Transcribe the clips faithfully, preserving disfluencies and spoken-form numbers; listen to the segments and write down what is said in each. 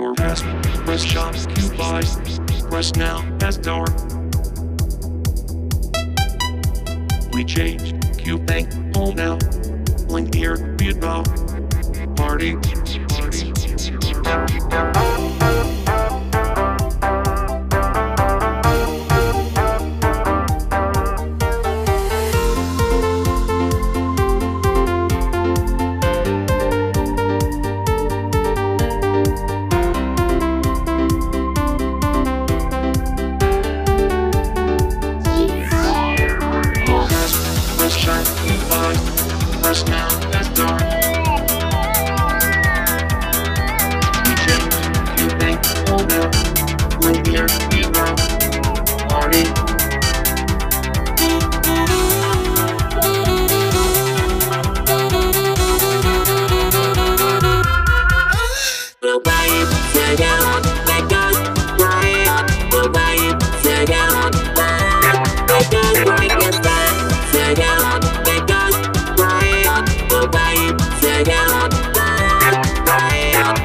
your best. Press shop Q buy. Press now as door. We changed Q bank home now. Link here, Vietnam. Party, party. Press now, that's dark. We change, you think, hold now. Link here, you know. Party. We'll buy it, say down, make us buy it. We'll buy it, say down, make us break it down, say down, make us. We'll buy it, say down, buy it.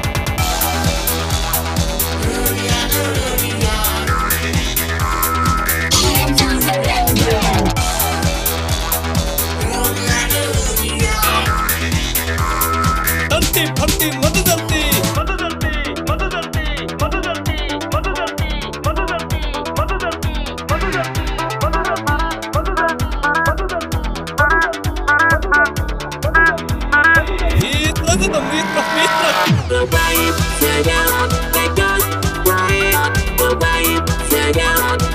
Danti, bhanti, madhu danti, madhu danti, madhu danti, madhu danti, madhu danti, madhu danti, madhu danti, madhu danti, madhu danti, madhu danti, we'll buy it, say down, make us buy it. We'll buy it, say down.